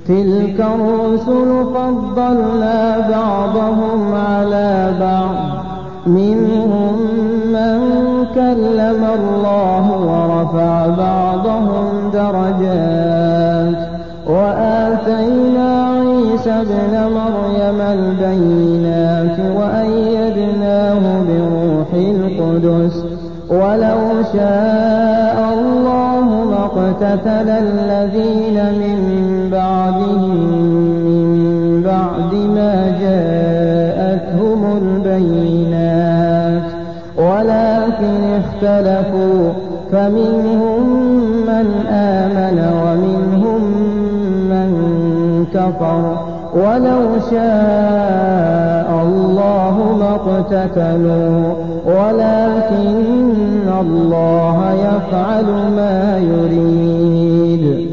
تلك الرسل فضلنا بعضهم على بعض منهم من كلم الله ورفع بعضهم درجات وآتينا عيسى ابن مريم البينات وأيدناه بروح القدس ولو شاء الله ما اقتتل الذين من بعدهم من بعد ما جاءتهم البينات ولكن اختلفوا فمنهم من آمن ومنهم من كفر ولو شاء الله ما اقتتلوا ولكن الله يفعل ما يريد.